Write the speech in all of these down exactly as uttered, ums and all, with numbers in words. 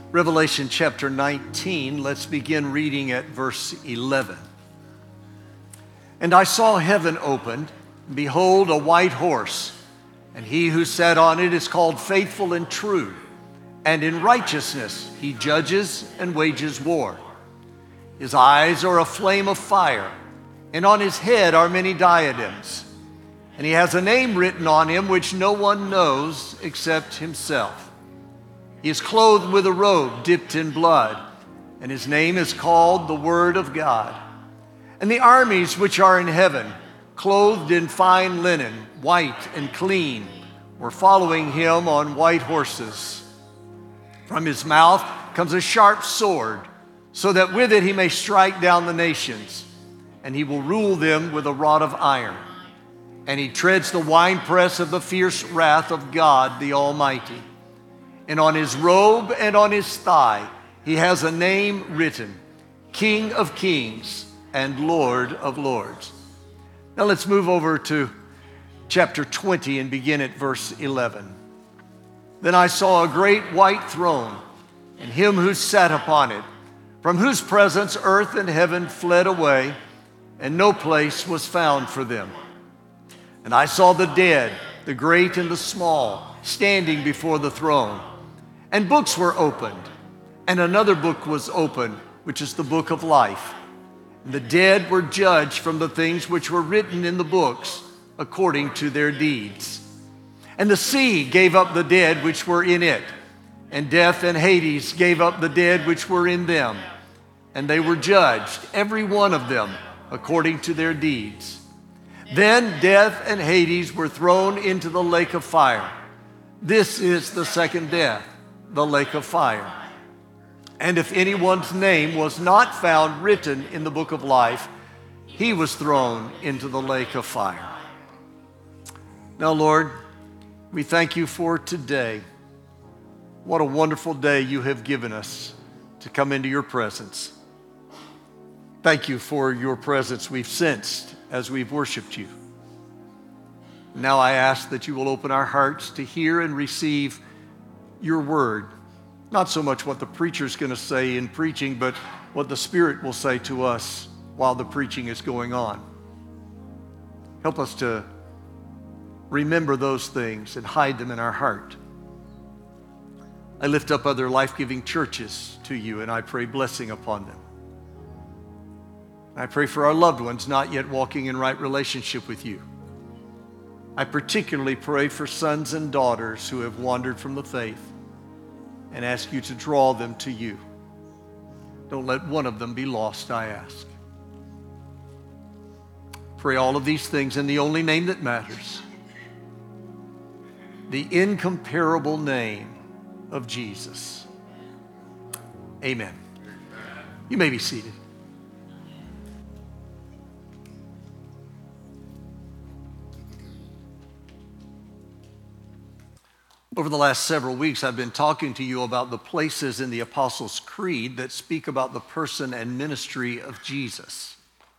Revelation chapter nineteen, let's begin reading at verse eleven. And I saw heaven opened, and behold, a white horse, and he who sat on it is called Faithful and True, and in righteousness he judges and wages war. His eyes are a flame of fire, and on his head are many diadems. And he has a name written on him which no one knows except himself. He is clothed with a robe dipped in blood, and his name is called the Word of God. And the armies which are in heaven, clothed in fine linen, white and clean, were following him on white horses. From his mouth comes a sharp sword, so that with it he may strike down the nations, and he will rule them with a rod of iron. And he treads the winepress of the fierce wrath of God the Almighty. And on his robe and on his thigh he has a name written, King of Kings and Lord of Lords. Now let's move over to chapter twenty and begin at verse eleven. Then I saw a great white throne, and him who sat upon it, from whose presence earth and heaven fled away, and no place was found for them. And I saw the dead, the great and the small, standing before the throne. And books were opened, and another book was opened, which is the book of life. And the dead were judged from the things which were written in the books, according to their deeds. And the sea gave up the dead which were in it, and death and Hades gave up the dead which were in them. And they were judged, every one of them, according to their deeds. Then death and Hades were thrown into the lake of fire. This is the second death, the lake of fire. And if anyone's name was not found written in the book of life, he was thrown into the lake of fire. Now, Lord, we thank you for today. What a wonderful day you have given us to come into your presence. Thank you for your presence we've sensed as we've worshiped you. Now I ask that you will open our hearts to hear and receive your word. Not so much what the preacher's going to say in preaching, but what the Spirit will say to us while the preaching is going on. Help us to remember those things and hide them in our heart. I lift up other life-giving churches to you, and I pray blessing upon them. I pray for our loved ones not yet walking in right relationship with you. I particularly pray for sons and daughters who have wandered from the faith and ask you to draw them to you. Don't let one of them be lost, I ask. Pray all of these things in the only name that matters, the incomparable name of Jesus. Amen. You may be seated. Over the last several weeks, I've been talking to you about the places in the Apostles' Creed that speak about the person and ministry of Jesus.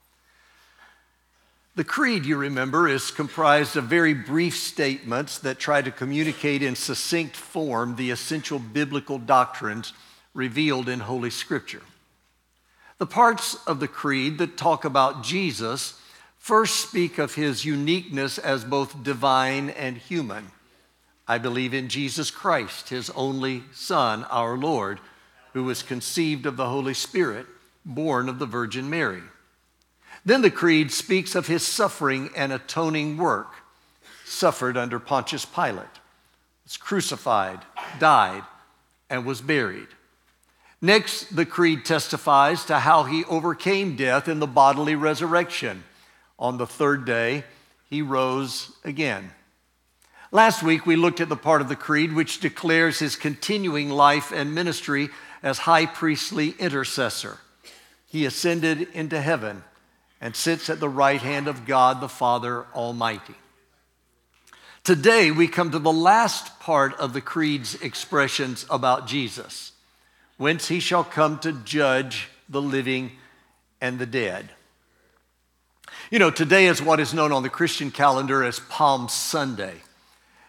The Creed, you remember, is comprised of very brief statements that try to communicate in succinct form the essential biblical doctrines revealed in Holy Scripture. The parts of the Creed that talk about Jesus first speak of his uniqueness as both divine and human. I believe in Jesus Christ, his only Son, our Lord, who was conceived of the Holy Spirit, born of the Virgin Mary. Then the Creed speaks of his suffering and atoning work, suffered under Pontius Pilate, was crucified, died, and was buried. Next, the Creed testifies to how he overcame death in the bodily resurrection. On the third day, he rose again. Last week, we looked at the part of the Creed which declares his continuing life and ministry as high priestly intercessor. He ascended into heaven and sits at the right hand of God the Father Almighty. Today, we come to the last part of the Creed's expressions about Jesus, whence he shall come to judge the living and the dead. You know, today is what is known on the Christian calendar as Palm Sunday.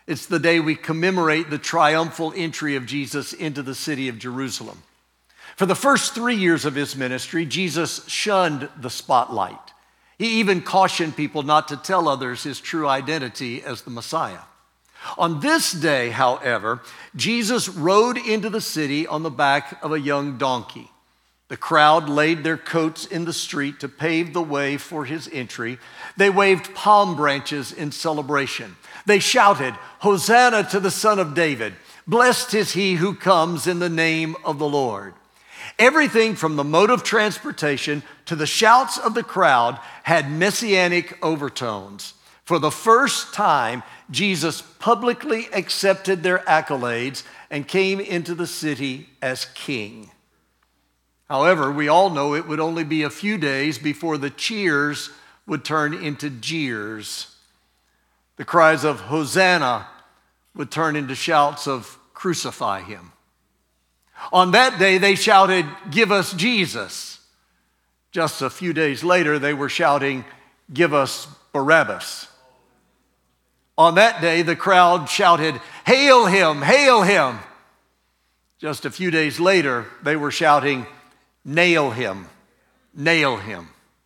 It's the day we commemorate the triumphal entry of Jesus into the city of Jerusalem. For the first three years of his ministry, Jesus shunned the spotlight. He even cautioned people not to tell others his true identity as the Messiah. On this day, however, Jesus rode into the city on the back of a young donkey. The crowd laid their coats in the street to pave the way for his entry. They waved palm branches in celebration. They shouted, "Hosanna to the Son of David! Blessed is he who comes in the name of the Lord." Everything from the mode of transportation to the shouts of the crowd had messianic overtones. For the first time, Jesus publicly accepted their accolades and came into the city as king. However, we all know it would only be a few days before the cheers would turn into jeers. The cries of Hosanna would turn into shouts of crucify him. On that day, they shouted, "Give us Jesus." Just a few days later, they were shouting, "Give us Barabbas." On that day, the crowd shouted, "Hail him, hail him." Just a few days later, they were shouting, "Nail him, nail him."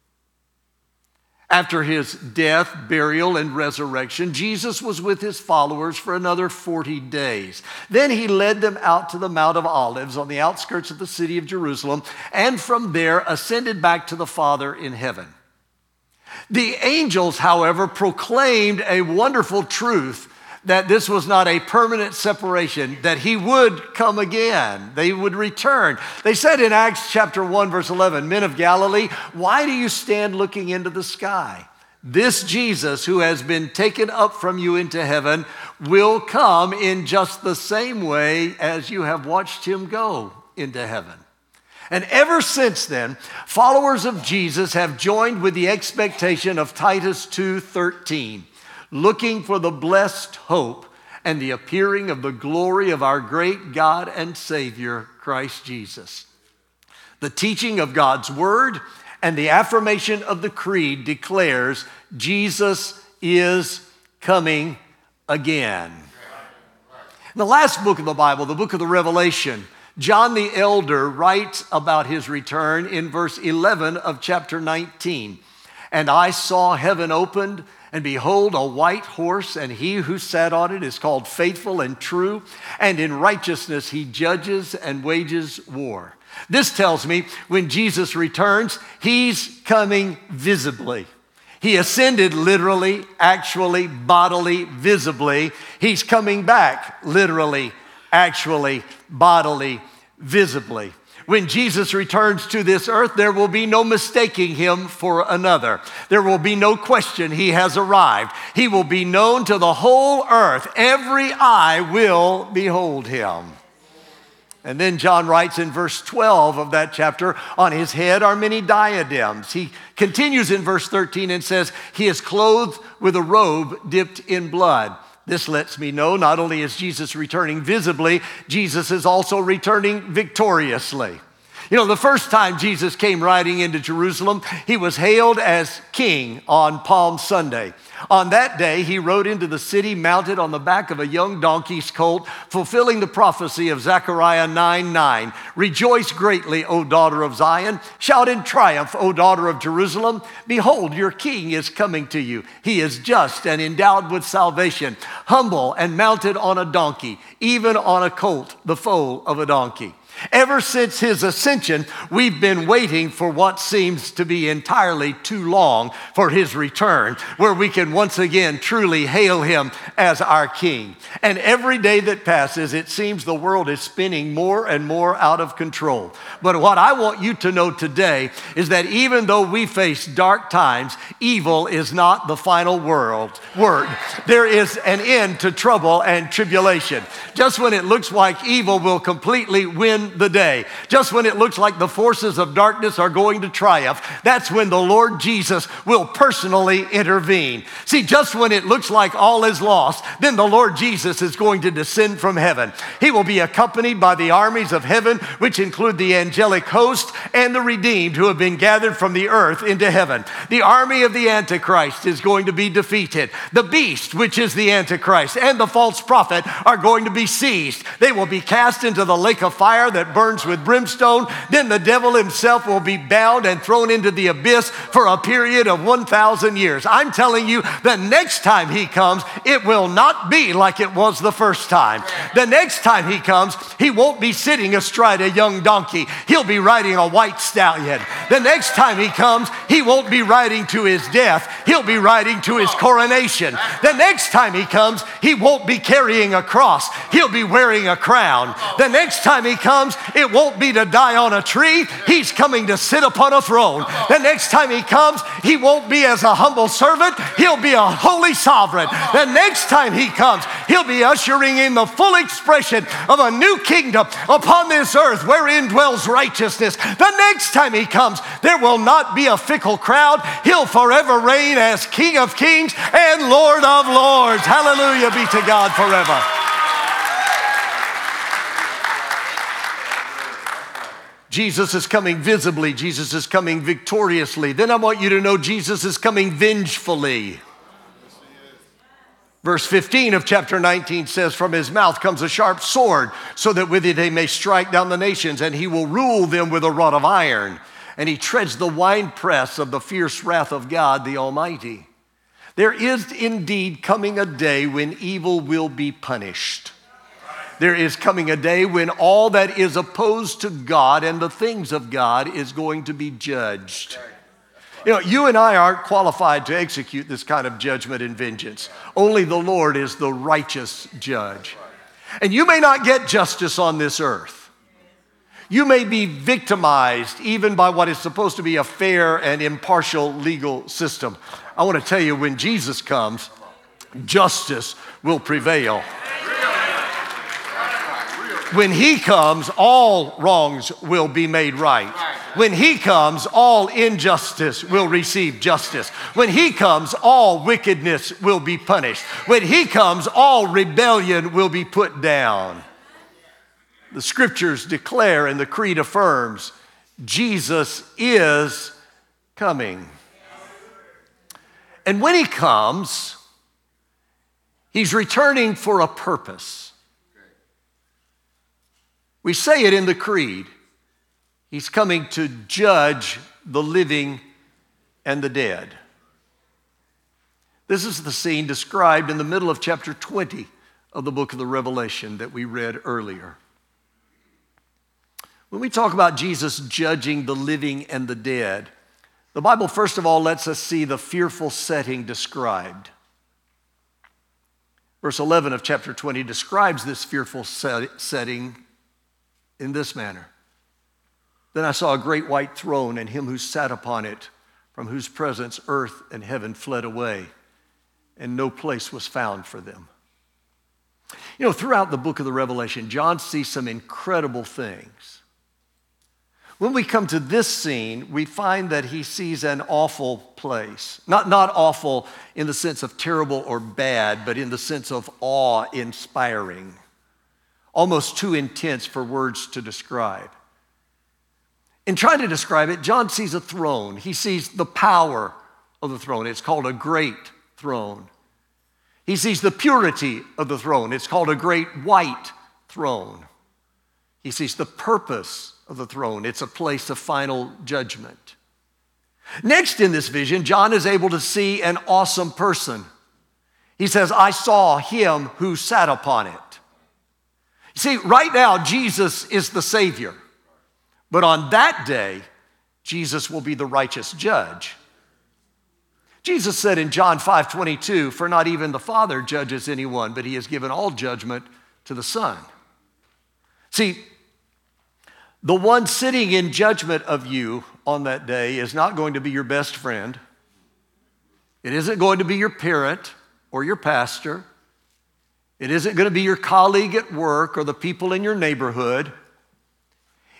After his death, burial, and resurrection, Jesus was with his followers for another forty days. Then he led them out to the Mount of Olives on the outskirts of the city of Jerusalem, and from there ascended back to the Father in heaven. The angels, however, proclaimed a wonderful truth that this was not a permanent separation, that he would come again. They would return. They said in Acts chapter one, verse eleven, "Men of Galilee, why do you stand looking into the sky? This Jesus who has been taken up from you into heaven will come in just the same way as you have watched him go into heaven." And ever since then, followers of Jesus have joined with the expectation of Titus two thirteen. Looking for the blessed hope and the appearing of the glory of our great God and Savior, Christ Jesus. The teaching of God's word and the affirmation of the creed declares Jesus is coming again. In the last book of the Bible, the book of the Revelation, John the Elder writes about his return in verse eleven of chapter nineteen. "And I saw heaven opened, and behold, a white horse, and he who sat on it is called Faithful and True, and in righteousness he judges and wages war." This tells me when Jesus returns, he's coming visibly. He ascended literally, actually, bodily, visibly. He's coming back literally, actually, bodily, visibly. When Jesus returns to this earth, there will be no mistaking him for another. There will be no question he has arrived. He will be known to the whole earth. Every eye will behold him. And then John writes in verse twelve of that chapter, "On his head are many diadems." He continues in verse thirteen and says, "He is clothed with a robe dipped in blood." This lets me know not only is Jesus returning visibly, Jesus is also returning victoriously. You know, the first time Jesus came riding into Jerusalem, he was hailed as king on Palm Sunday. On that day, he rode into the city mounted on the back of a young donkey's colt, fulfilling the prophecy of Zechariah nine nine. "Rejoice greatly, O daughter of Zion. Shout in triumph, O daughter of Jerusalem. Behold, your king is coming to you. He is just and endowed with salvation, humble and mounted on a donkey, even on a colt, the foal of a donkey." Ever since his ascension, we've been waiting for what seems to be entirely too long for his return, where we can once again truly hail him as our king. And every day that passes, it seems the world is spinning more and more out of control. But what I want you to know today is that even though we face dark times, evil is not the final world, word. There is an end to trouble and tribulation. Just when it looks like evil will completely win win the day. Just when it looks like the forces of darkness are going to triumph, that's when the Lord Jesus will personally intervene. See, just when it looks like all is lost, then the Lord Jesus is going to descend from heaven. He will be accompanied by the armies of heaven, which include the angelic host and the redeemed who have been gathered from the earth into heaven. The army of the Antichrist is going to be defeated. The beast, which is the Antichrist, and the false prophet are going to be seized. They will be cast into the lake of fire that burns with brimstone. Then the devil himself will be bound and thrown into the abyss for a period of one thousand years. I'm telling you, the next time he comes, it will not be like it was the first time. The next time he comes, he won't be sitting astride a young donkey. He'll be riding a white stallion. The next time he comes, he won't be riding to his death. He'll be riding to his coronation. The next time he comes, he won't be carrying a cross. He'll be wearing a crown. The next time he comes, it won't be to die on a tree. He's coming to sit upon a throne. The next time he comes, he won't be as a humble servant. He'll be a holy sovereign. The next time he comes, he'll be ushering in the full expression of a new kingdom upon this earth wherein dwells righteousness. The next time he comes, there will not be a fickle crowd. He'll forever reign as King of Kings and Lord of Lords. Hallelujah be to God forever. Jesus is coming visibly. Jesus is coming victoriously. Then I want you to know Jesus is coming vengefully. Verse fifteen of chapter nineteen says, from his mouth comes a sharp sword, so that with it he may strike down the nations, and he will rule them with a rod of iron. And he treads the winepress of the fierce wrath of God the Almighty. There is indeed coming a day when evil will be punished. There is coming a day when all that is opposed to God and the things of God is going to be judged. You know, you and I aren't qualified to execute this kind of judgment and vengeance. Only the Lord is the righteous judge. And you may not get justice on this earth. You may be victimized even by what is supposed to be a fair and impartial legal system. I want to tell you, when Jesus comes, justice will prevail. When he comes, all wrongs will be made right. When he comes, all injustice will receive justice. When he comes, all wickedness will be punished. When he comes, all rebellion will be put down. The scriptures declare and the creed affirms, Jesus is coming. And when he comes, he's returning for a purpose. We say it in the creed. He's coming to judge the living and the dead. This is the scene described in the middle of chapter twenty of the book of the Revelation that we read earlier. When we talk about Jesus judging the living and the dead, the Bible first of all lets us see the fearful setting described. Verse eleven of chapter twenty describes this fearful set- setting in this manner. Then I saw a great white throne and him who sat upon it, from whose presence earth and heaven fled away, and no place was found for them. You know, throughout the book of the Revelation, John sees some incredible things. When we come to this scene, we find that he sees an awful place. Not, not awful in the sense of terrible or bad, but in the sense of awe-inspiring. Almost too intense for words to describe. In trying to describe it, John sees a throne. He sees the power of the throne. It's called a great throne. He sees the purity of the throne. It's called a great white throne. He sees the purpose of the throne. It's a place of final judgment. Next in this vision, John is able to see an awesome person. He says, I saw him who sat upon it. You see, right now, Jesus is the Savior. But on that day, Jesus will be the righteous judge. Jesus said in John five twenty-two, for not even the Father judges anyone, but he has given all judgment to the Son. See, the one sitting in judgment of you on that day is not going to be your best friend. It isn't going to be your parent or your pastor. It isn't going to be your colleague at work or the people in your neighborhood.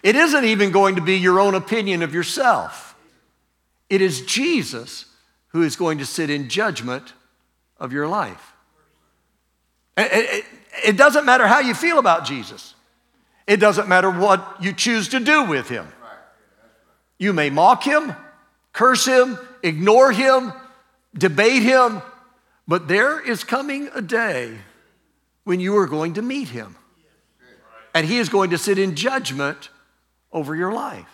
It isn't even going to be your own opinion of yourself. It is Jesus who is going to sit in judgment of your life. It, it, it doesn't matter how you feel about Jesus. It doesn't matter what you choose to do with him. You may mock him, curse him, ignore him, debate him, but there is coming a day when you are going to meet him. And he is going to sit in judgment over your life.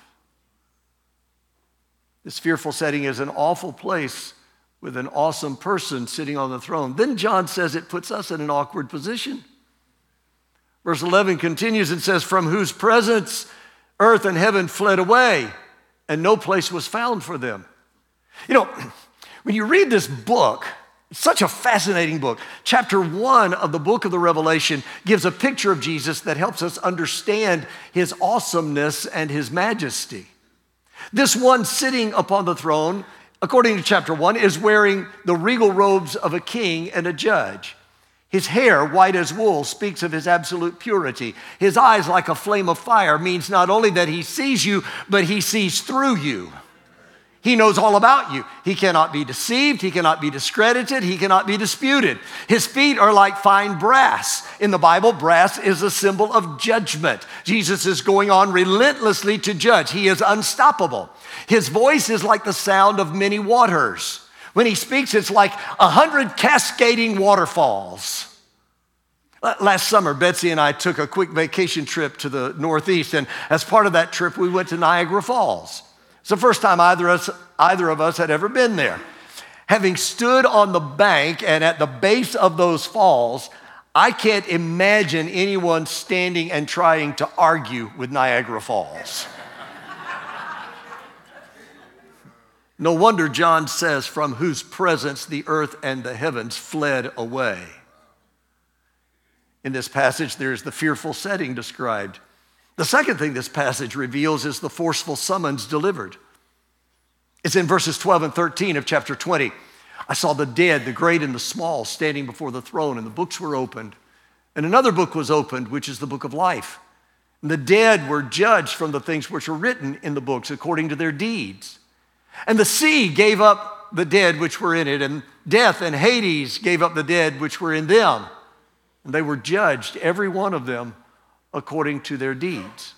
This fearful setting is an awful place with an awesome person sitting on the throne. Then John says it puts us in an awkward position. Verse eleven continues and says, from whose presence earth and heaven fled away, and no place was found for them. You know, when you read this book, it's such a fascinating book. Chapter one of the book of the Revelation gives a picture of Jesus that helps us understand his awesomeness and his majesty. This one sitting upon the throne, according to chapter one, is wearing the regal robes of a king and a judge. His hair, white as wool, speaks of his absolute purity. His eyes, like a flame of fire, means not only that he sees you, but he sees through you. He knows all about you. He cannot be deceived. He cannot be discredited. He cannot be disputed. His feet are like fine brass. In the Bible, brass is a symbol of judgment. Jesus is going on relentlessly to judge. He is unstoppable. His voice is like the sound of many waters. When he speaks, it's like a hundred cascading waterfalls. Last summer, Betsy and I took a quick vacation trip to the Northeast, and as part of that trip, we went to Niagara Falls. It's the first time either of us, either of us had ever been there. Having stood on the bank and at the base of those falls, I can't imagine anyone standing and trying to argue with Niagara Falls. No wonder John says, from whose presence the earth and the heavens fled away. In this passage, there's the fearful setting described. The second thing this passage reveals is the forceful summons delivered. It's in verses twelve and thirteen of chapter twenty. I saw the dead, the great and the small, standing before the throne, and the books were opened. And another book was opened, which is the book of life. And the dead were judged from the things which are written in the books according to their deeds. And the sea gave up the dead which were in it, and death and Hades gave up the dead which were in them. And they were judged, every one of them, according to their deeds.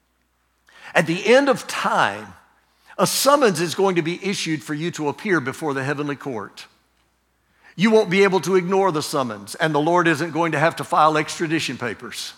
At the end of time, a summons is going to be issued for you to appear before the heavenly court. You won't be able to ignore the summons, and the Lord isn't going to have to file extradition papers.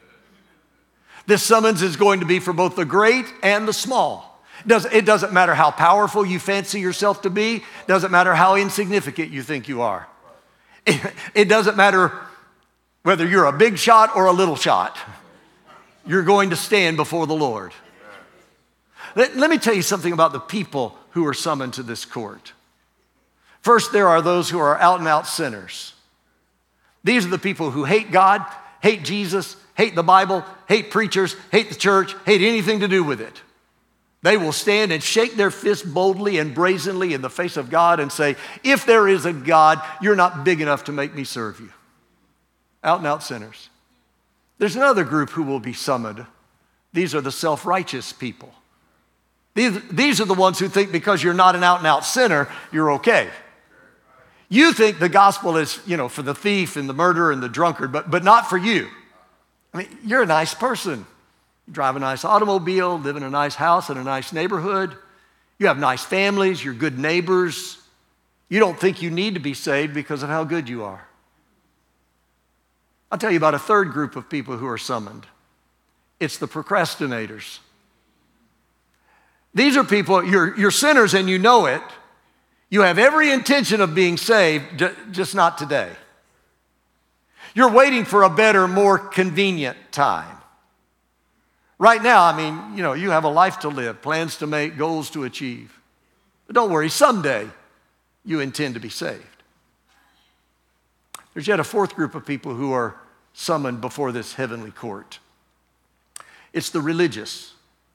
This summons is going to be for both the great and the small. It doesn't, it doesn't matter how powerful you fancy yourself to be. It doesn't matter how insignificant you think you are. It, it doesn't matter whether you're a big shot or a little shot. You're going to stand before the Lord. Let, let me tell you something about the people who are summoned to this court. First, there are those who are out and out sinners. These are the people who hate God, hate Jesus, hate the Bible, hate preachers, hate the church, hate anything to do with it. They will stand and shake their fist boldly and brazenly in the face of God and say, if there is a God, you're not big enough to make me serve you. Out and out sinners. There's another group who will be summoned. These are the self-righteous people. These, these are the ones who think because you're not an out and out sinner, you're okay. You think the gospel is, you know, for the thief and the murderer and the drunkard, but, but not for you. I mean, you're a nice person. You drive a nice automobile, live in a nice house in a nice neighborhood. You have nice families, you're good neighbors. You don't think you need to be saved because of how good you are. I'll tell you about a third group of people who are summoned. It's the procrastinators. These are people, you're, you're sinners and you know it. You have every intention of being saved, just not today. You're waiting for a better, more convenient time. Right now, I mean, you know, you have a life to live, plans to make, goals to achieve. But don't worry, someday you intend to be saved. There's yet a fourth group of people who are summoned before this heavenly court. It's the religious.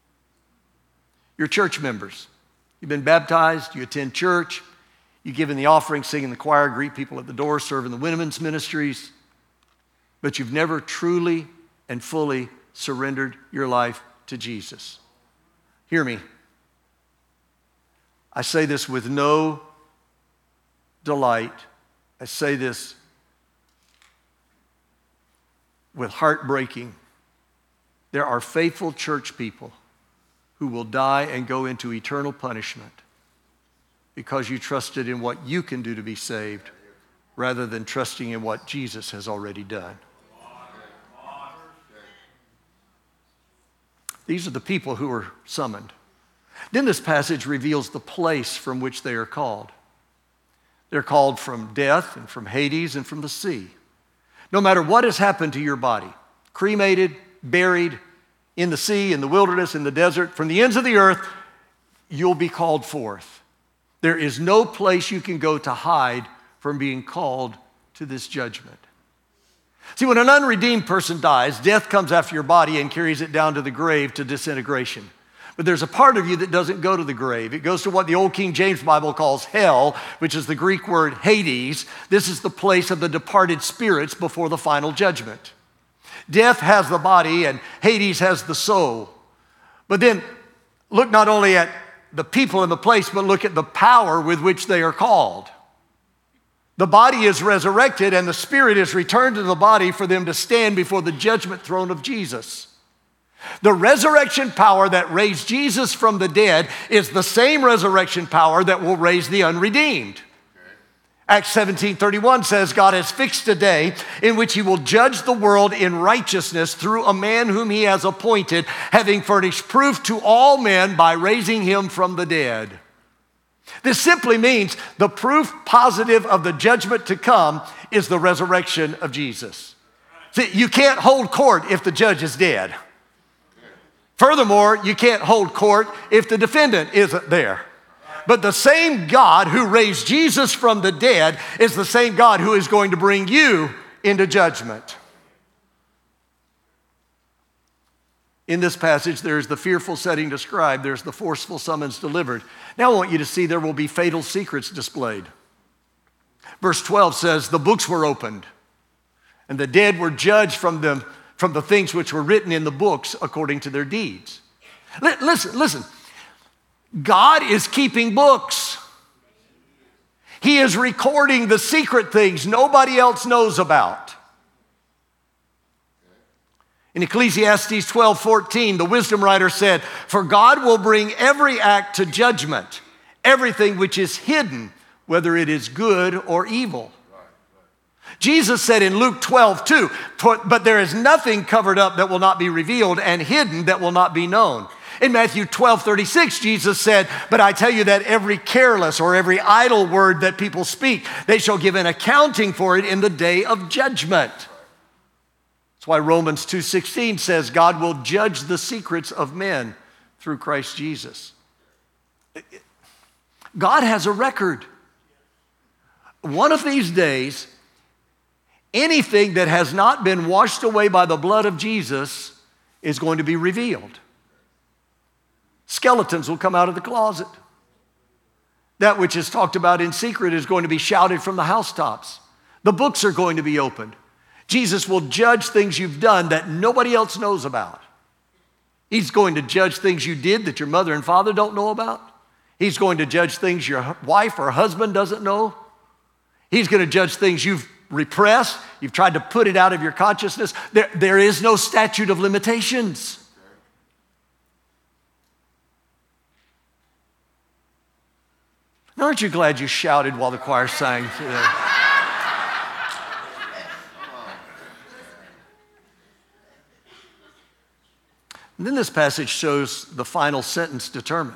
You're church members. You've been baptized, you attend church, you give in the offering, sing in the choir, greet people at the door, serve in the women's ministries, but you've never truly and fully surrendered your life to Jesus. Hear me. I say this with no delight. I say this with heartbreaking. There are faithful church people who will die and go into eternal punishment because you trusted in what you can do to be saved rather than trusting in what Jesus has already done. These are the people who are summoned. Then this passage reveals the place from which they are called. They're called from death and from Hades and from the sea. No matter what has happened to your body, cremated, buried, in the sea, in the wilderness, in the desert, from the ends of the earth, you'll be called forth. There is no place you can go to hide from being called to this judgment. See, when an unredeemed person dies, death comes after your body and carries it down to the grave to disintegration. But there's a part of you that doesn't go to the grave. It goes to what the old King James Bible calls hell, which is the Greek word Hades. This is the place of the departed spirits before the final judgment. Death has the body and Hades has the soul. But then look not only at the people and the place, but look at the power with which they are called. The body is resurrected and the spirit is returned to the body for them to stand before the judgment throne of Jesus. The resurrection power that raised Jesus from the dead is the same resurrection power that will raise the unredeemed. Acts seventeen thirty-one says, God has fixed a day in which he will judge the world in righteousness through a man whom he has appointed, having furnished proof to all men by raising him from the dead. This simply means the proof positive of the judgment to come is the resurrection of Jesus. See, you can't hold court if the judge is dead. Furthermore, you can't hold court if the defendant isn't there. But the same God who raised Jesus from the dead is the same God who is going to bring you into judgment. In this passage, there's the fearful setting described. There's the forceful summons delivered. Now I want you to see there will be fatal secrets displayed. Verse twelve says, the books were opened, and the dead were judged from them, from the things which were written in the books according to their deeds. L- listen, listen. God is keeping books. He is recording the secret things nobody else knows about. In Ecclesiastes twelve fourteen, the wisdom writer said, for God will bring every act to judgment, everything which is hidden, whether it is good or evil. Jesus said in Luke twelve two, but there is nothing covered up that will not be revealed and hidden that will not be known. In Matthew twelve thirty-six, Jesus said, but I tell you that every careless or every idle word that people speak, they shall give an accounting for it in the day of judgment. That's why Romans two sixteen says God will judge the secrets of men through Christ Jesus. God has a record. One of these days, anything that has not been washed away by the blood of Jesus is going to be revealed. Skeletons will come out of the closet. That which is talked about in secret is going to be shouted from the housetops. The books are going to be opened. Jesus will judge things you've done that nobody else knows about. He's going to judge things you did that your mother and father don't know about. He's going to judge things your wife or husband doesn't know. He's going to judge things you've repressed. You've tried to put it out of your consciousness. There, there is no statute of limitations. Now, aren't you glad you shouted while the choir sang today? And then this passage shows the final sentence determined.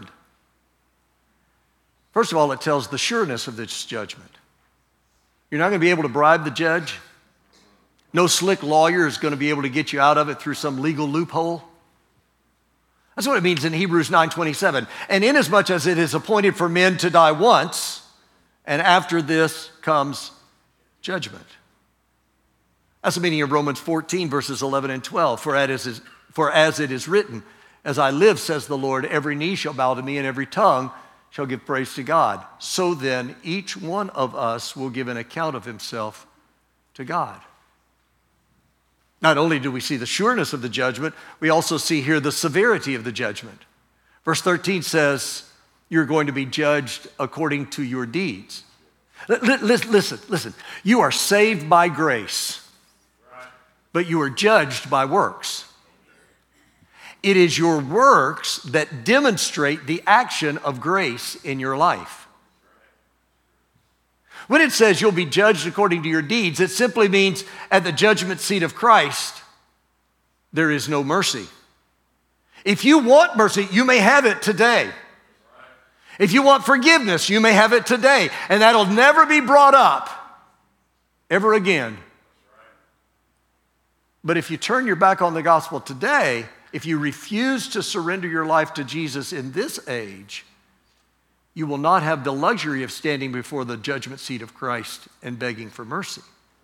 First of all, it tells the sureness of this judgment. You're not going to be able to bribe the judge. No slick lawyer is going to be able to get you out of it through some legal loophole. That's what it means in Hebrews nine twenty-seven. And inasmuch as it is appointed for men to die once, and after this comes judgment. That's the meaning of Romans fourteen, verses eleven and twelve. For as, is, for as it is written, as I live, says the Lord, every knee shall bow to me and every tongue shall give praise to God. So then, each one of us will give an account of himself to God. Not only do we see the sureness of the judgment, we also see here the severity of the judgment. Verse thirteen says, you're going to be judged according to your deeds. Listen, listen, listen. You are saved by grace, but you are judged by works. It is your works that demonstrate the action of grace in your life. When it says you'll be judged according to your deeds, it simply means at the judgment seat of Christ, there is no mercy. If you want mercy, you may have it today. If you want forgiveness, you may have it today, and that'll never be brought up ever again. But if you turn your back on the gospel today, if you refuse to surrender your life to Jesus in this age, you will not have the luxury of standing before the judgment seat of Christ and begging for mercy.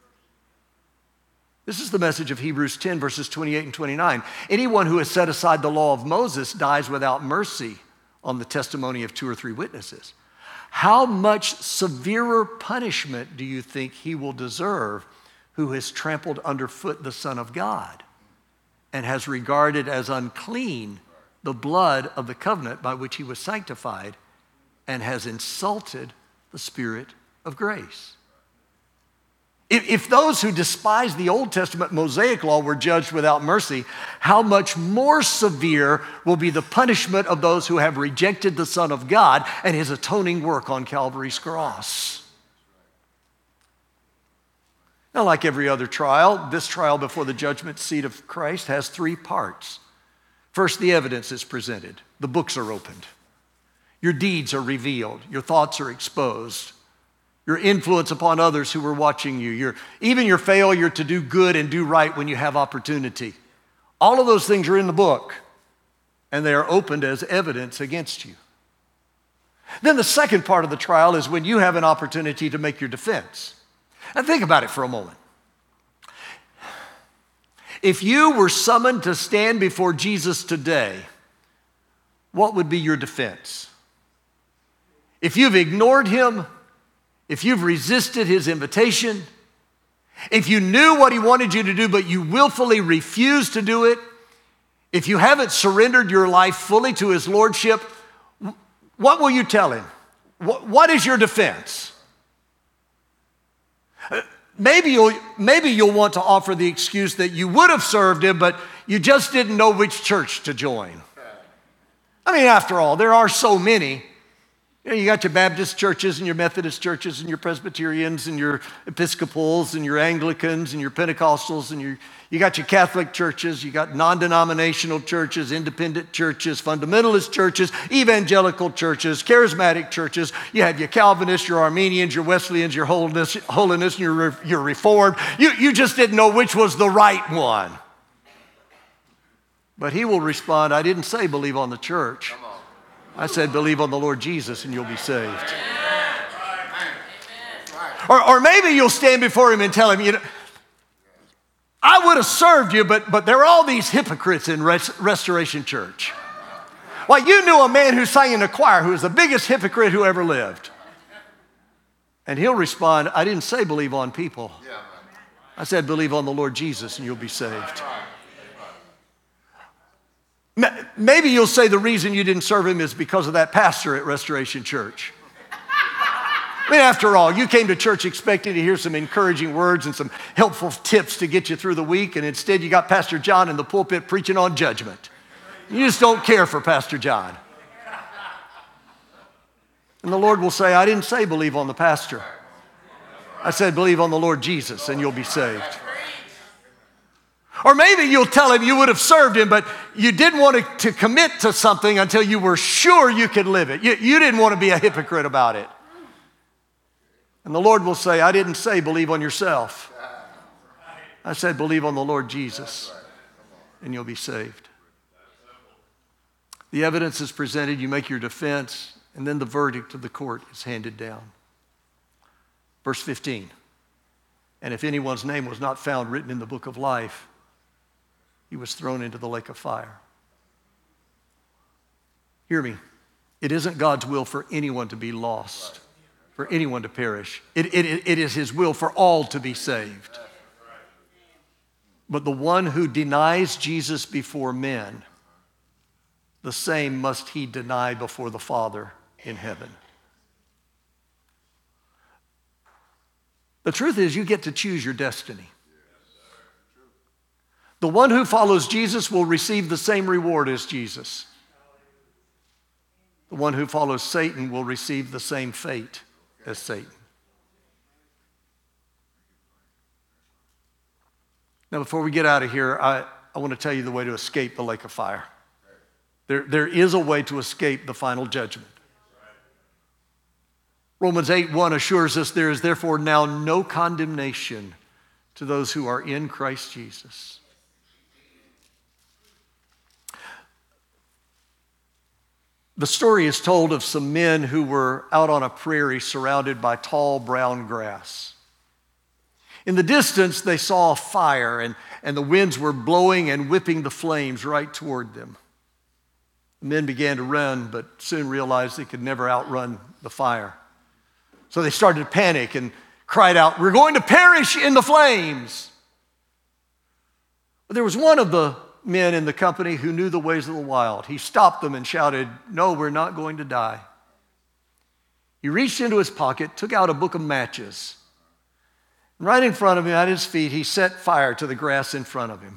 This is the message of Hebrews ten, verses twenty-eight and twenty-nine. Anyone who has set aside the law of Moses dies without mercy on the testimony of two or three witnesses. How much severer punishment do you think he will deserve who has trampled underfoot the Son of God and has regarded as unclean the blood of the covenant by which he was sanctified and has insulted the Spirit of grace? If, if those who despise the Old Testament Mosaic law were judged without mercy, how much more severe will be the punishment of those who have rejected the Son of God and his atoning work on Calvary's cross? Now, like every other trial, this trial before the judgment seat of Christ has three parts. First, the evidence is presented. The books are opened. Your deeds are revealed. Your thoughts are exposed. Your influence upon others who are watching you. Your, even your failure to do good and do right when you have opportunity. All of those things are in the book, and they are opened as evidence against you. Then the second part of the trial is when you have an opportunity to make your defense. Now think about it for a moment. If you were summoned to stand before Jesus today, what would be your defense? If you've ignored him, if you've resisted his invitation, if you knew what he wanted you to do but you willfully refused to do it, if you haven't surrendered your life fully to his lordship, what will you tell him? What is your defense? Maybe you'll, maybe you'll want to offer the excuse that you would have served him, but you just didn't know which church to join. I mean, after all, there are so many. You know, you got your Baptist churches and your Methodist churches and your Presbyterians and your Episcopals and your Anglicans and your Pentecostals and your, you got your Catholic churches, you got non-denominational churches, independent churches, fundamentalist churches, evangelical churches, charismatic churches. You have your Calvinists, your Armenians, your Wesleyans, your Holiness, holiness and your, your Reformed. You, you just didn't know which was the right one. But he will respond, I didn't say believe on the church. I said, believe on the Lord Jesus and you'll be saved. Or, or maybe you'll stand before him and tell him, you know, I would have served you, but, but there are all these hypocrites in Res- Restoration Church. Well, you knew a man who sang in a choir who was the biggest hypocrite who ever lived. And he'll respond, I didn't say believe on people. I said, believe on the Lord Jesus and you'll be saved. Maybe you'll say the reason you didn't serve him is because of that pastor at Restoration Church. I mean, after all, you came to church expecting to hear some encouraging words and some helpful tips to get you through the week, and instead you got Pastor John in the pulpit preaching on judgment. You just don't care for Pastor John. And the Lord will say, I didn't say believe on the pastor. I said believe on the Lord Jesus and you'll be saved. Or maybe you'll tell him you would have served him, but you didn't want to, to commit to something until you were sure you could live it. You, you didn't want to be a hypocrite about it. And the Lord will say, I didn't say believe on yourself. I said believe on the Lord Jesus, and you'll be saved. The evidence is presented, you make your defense, and then the verdict of the court is handed down. Verse fifteen, and if anyone's name was not found written in the book of life, he was thrown into the lake of fire. Hear me. It isn't God's will for anyone to be lost, for anyone to perish. It, it, it is his will for all to be saved. But the one who denies Jesus before men, the same must he deny before the Father in heaven. The truth is, you get to choose your destiny. The one who follows Jesus will receive the same reward as Jesus. The one who follows Satan will receive the same fate as Satan. Now, before we get out of here, I, I want to tell you the way to escape the lake of fire. There, there is a way to escape the final judgment. Romans eight one assures us there is therefore now no condemnation to those who are in Christ Jesus. The story is told of some men who were out on a prairie surrounded by tall brown grass. In the distance, they saw a fire, and, and the winds were blowing and whipping the flames right toward them. The men began to run, but soon realized they could never outrun the fire. So they started to panic and cried out, "We're going to perish in the flames." But there was one of the men in the company who knew the ways of the wild. He stopped them and shouted, "No, we're not going to die." He reached into his pocket, took out a book of matches. Right in front of him, at his feet, he set fire to the grass in front of him.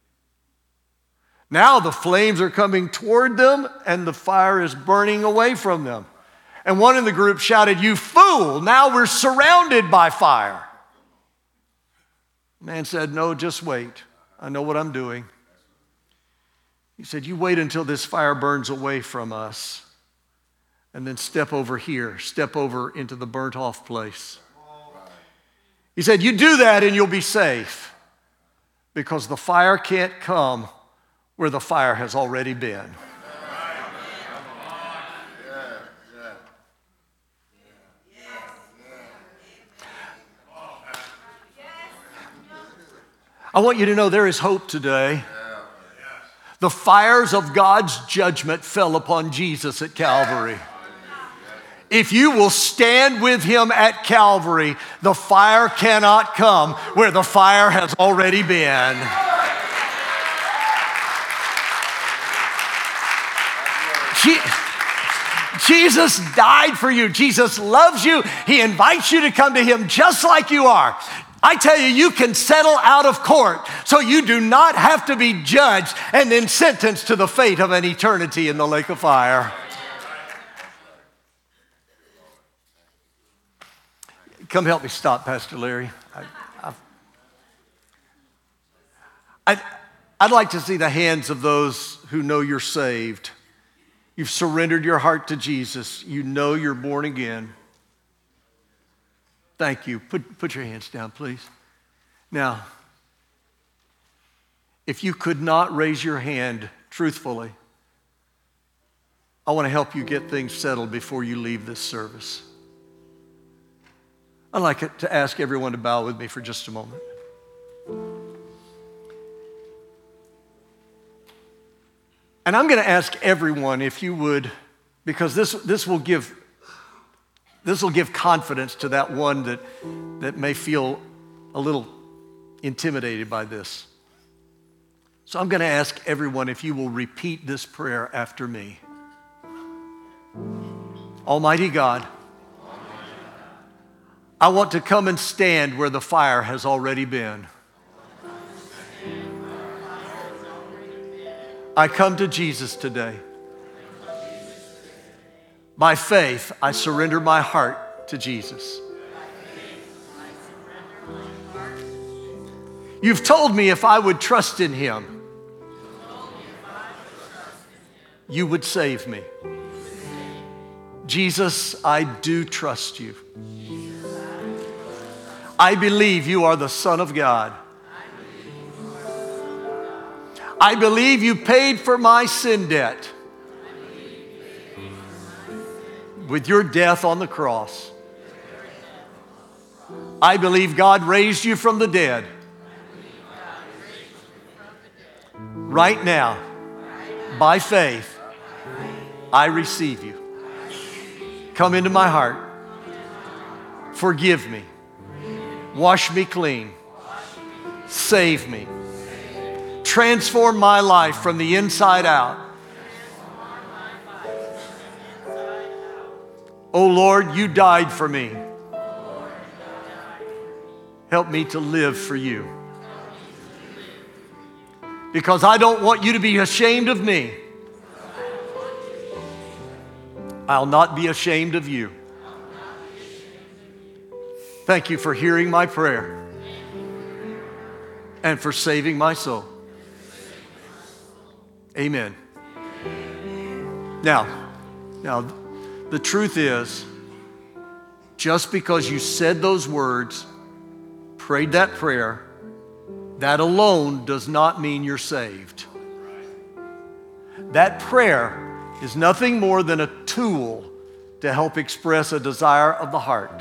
Now the flames are coming toward them, and the fire is burning away from them. And one in the group shouted, "You fool, now we're surrounded by fire." The man said, "No, just wait. I know what I'm doing." He said, "You wait until this fire burns away from us, and then step over here, step over into the burnt off place." He said, "You do that and you'll be safe, because the fire can't come where the fire has already been." I want you to know there is hope today. The fires of God's judgment fell upon Jesus at Calvary. If you will stand with him at Calvary, the fire cannot come where the fire has already been. Jesus died for you. Jesus loves you. He invites you to come to him just like you are. I tell you, you can settle out of court, so you do not have to be judged and then sentenced to the fate of an eternity in the lake of fire. Come help me stop, Pastor Larry. I, I, I'd, I'd like to see the hands of those who know you're saved. You've surrendered your heart to Jesus. You know you're born again. Thank you. Put, put your hands down, please. Now, if you could not raise your hand truthfully, I want to help you get things settled before you leave this service. I'd like to ask everyone to bow with me for just a moment. And I'm going to ask everyone if you would, because this, this will give this will give confidence to that one that, that may feel a little intimidated by this. So I'm going to ask everyone if you will repeat this prayer after me. Almighty God, I want to come and stand where the fire has already been. I come to Jesus today. By faith, I surrender my heart to Jesus. You've told me if I would trust in him, you would save me. Jesus, I do trust you. I believe you are the Son of God. I believe you paid for my sin debt with your death on the cross. I believe God raised you from the dead. Right now, by faith, I receive you. Come into my heart. Forgive me. Wash me clean. Save me. transform my life from the inside out. Oh Lord, you died for me. Help me to live for you. Because I don't want you to be ashamed of me. I'll not be ashamed of you. Thank you for hearing my prayer and for saving my soul. Amen. Now, now, the truth is, just because you said those words, prayed that prayer, that alone does not mean you're saved. That prayer is nothing more than a tool to help express a desire of the heart.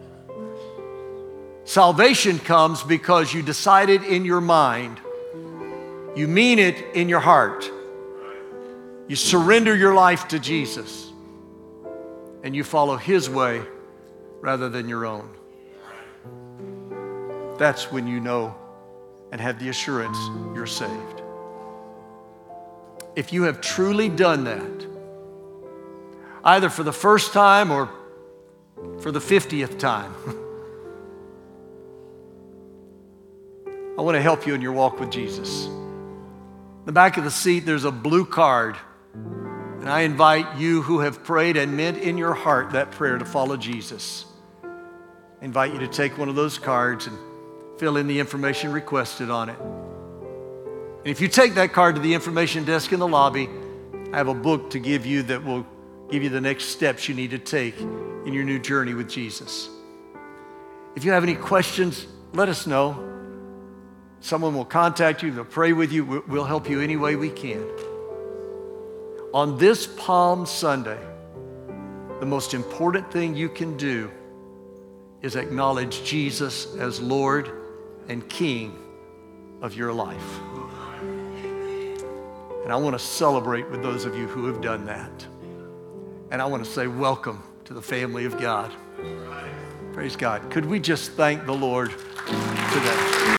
Salvation comes because you decided in your mind, you mean it in your heart, you surrender your life to Jesus, and you follow His way rather than your own. That's when you know and have the assurance you're saved. If you have truly done that, either for the first time or for the fiftieth time, I want to help you in your walk with Jesus. In the back of the seat, there's a blue card. And I invite you who have prayed and meant in your heart that prayer to follow Jesus. I invite you to take one of those cards and fill in the information requested on it. And if you take that card to the information desk in the lobby, I have a book to give you that will give you the next steps you need to take in your new journey with Jesus. If you have any questions, let us know. Someone will contact you, they'll pray with you, we'll help you any way we can. On this Palm Sunday, the most important thing you can do is acknowledge Jesus as Lord and King of your life. And I want to celebrate with those of you who have done that. And I want to say welcome to the family of God. Praise God. Could we just thank the Lord today?